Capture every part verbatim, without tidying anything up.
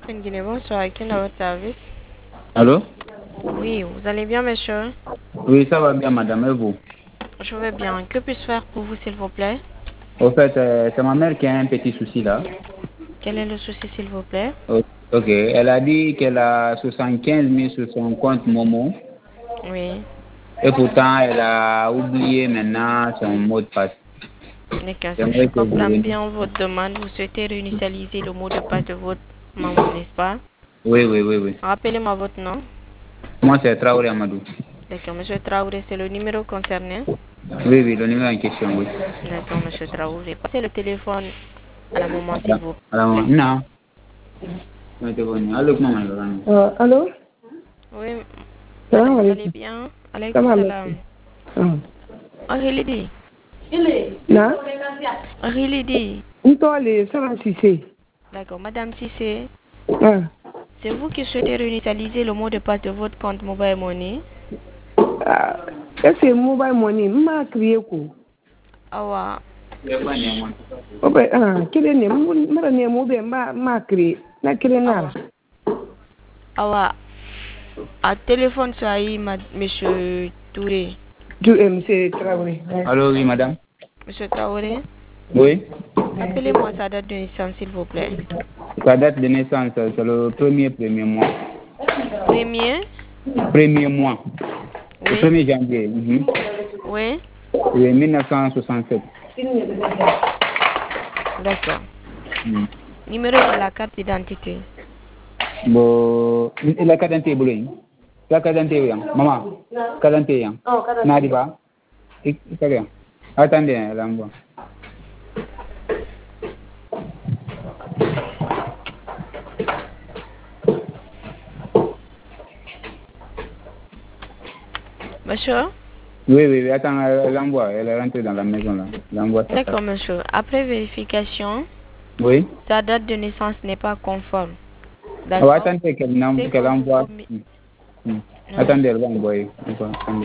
Capitaine Guinée, bonsoir. Qui est à votre service? Allô? Oui, vous allez bien, monsieur? Oui, ça va bien, madame, et vous? Je vais bien. Que puis-je faire pour vous, s'il vous plaît? Au fait, euh, c'est ma mère qui a un petit souci là. Quel est le souci, s'il vous plaît? O- Ok, elle a dit qu'elle a soixante-quinze mille sur son compte Momo Oui, et pourtant elle a oublié maintenant son mot de passe. d'accord. Si je J'aimerais que comprends vous... bien votre demande, vous souhaitez réinitialiser le mot de passe de votre maman, n'est-ce pas? Oui, oui, oui, oui. Rappelez-moi votre nom. Moi, c'est Traoré Amadou. D'accord, monsieur Traoré, c'est le numéro concerné. Oui, oui, le numéro en question, oui. D'accord, monsieur Traoré. Passez le téléphone à la maman, s'il Alors, vous alors, plaît. non. Non, c'est bon. Allô, comment elle va? Euh, allô? Oui, Salam madame, vous allez alaikum. bien? Alaykoum Salam salam. alaikum. Ah. Ahilidi. Na? Ahilidi. Ntole, Salam Sissé. D'accord, madame Sissé. Ah. C'est vous qui souhaitez réinitialiser le mot de passe de votre compte Mobile Money? Ah. Est-ce que mobile money m'a créé quoi? Awa. Oh ben, ah, quel est le mot? M'a né mobile m'a m'a créé. Na créé na. Awa. Awa. À téléphone, ça y est, ma- monsieur Touré. Tu es monsieur Traoré. Allô, oui, madame? Monsieur Traoré, Oui? rappelez-moi sa date de naissance, s'il vous plaît. Sa date de naissance, c'est le premier, premier mois. Premier? Premier mois. Le Oui. premier janvier. mhm. Oui. Oui, mille neuf cent soixante-sept. D'accord. Mm. Numéro de la carte d'identité. Bon, la carte d'identité, boulot. La carte d'identité, oui. Maman, carte d'identité, hein. Nadiba. Très bien. Attendez, là, on voit. Monsieur? Oui, oui, oui, attends, elle l'envoie. Elle est rentrée dans la maison, là. Elle envoie sa carte. D'accord, monsieur. Après vérification, Oui. sa date de naissance n'est pas conforme. Oh, D'accord? attendez qu'elle n'en- C'est que qu'elle vous envoie. commis- Mm. Mm. Non. Attendez, elle va envoyer. Encore, attendez.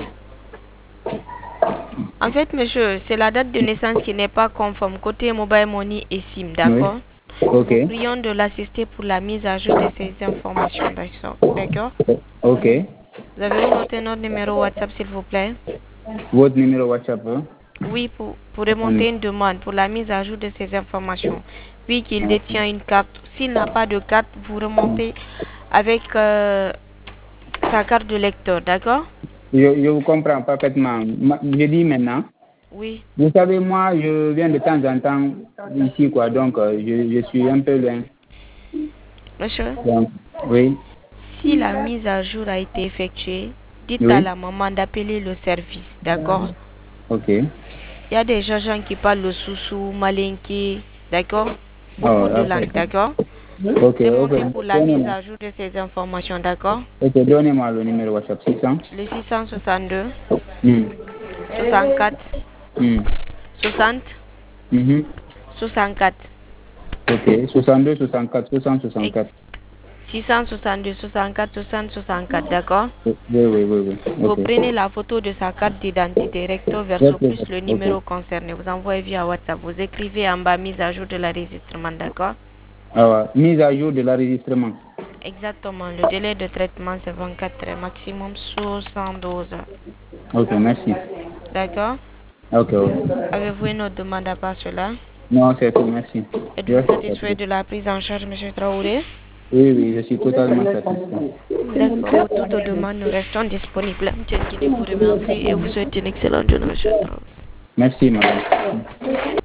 En fait, monsieur, c'est la date de naissance qui n'est pas conforme côté Mobile Money et SIM, Oui. d'accord? Ok. Nous prions de l'assister pour la mise à jour de ces informations, d'accord? D'accord? Ok. Vous avez noté notre numéro WhatsApp, s'il vous plaît? Votre numéro WhatsApp, hein? Oui, pour, pour Attendez. remonter une demande pour la mise à jour de ces informations. Puis qu'il Ah, détient une carte. S'il n'a pas de carte, vous remontez avec euh, sa carte de lecteur, d'accord? Je, je vous comprends parfaitement. Ma- Je dis maintenant. Oui. Vous savez, moi, je viens de temps en temps ici, quoi, donc euh, je, je suis un peu loin. Monsieur, Donc, oui, si la mise à jour a été effectuée, dites à oui, la maman d'appeler le service, d'accord? ok. Il y a des gens gens qui parlent le sous-sous, malinké, d'accord? Oh, Beaucoup de ok, langues, d'accord? ok, Demandez ok. pour la mise Donnez-moi, à jour de ces informations, d'accord? ok, donnez-moi le numéro WhatsApp six cents. Le six cent soixante-deux, Hmm. soixante-quatre, Hmm. soixante, Mhm. soixante-quatre. Ok, soixante-deux, soixante-quatre, soixante, Et soixante-quatre. six cent soixante-deux, soixante-quatre, soixante, soixante-quatre, d'accord? Oui, oui, oui, oui. Vous Ok. prenez la photo de sa carte d'identité recto verso Ok, plus le ok. numéro concerné. Vous envoyez via WhatsApp. Vous écrivez en bas mise à jour de l'enregistrement, d'accord? Alors, mise à jour de l'enregistrement. Exactement. Le délai de traitement, c'est vingt-quatre heures, maximum soixante-douze heures. Ok, merci. D'accord? Ok, ok. Avez-vous une autre demande à part cela? Non, c'est tout, merci. Êtes-vous Yes, c'est satisfait tout. de la prise en charge, M. Traoré? Oui, oui, je suis totalement satisfait. D'accord. Pour toute demande, nous restons disponibles. M. Guinée vous remercie et vous souhaite une excellente journée, M. Traoré. Merci, madame.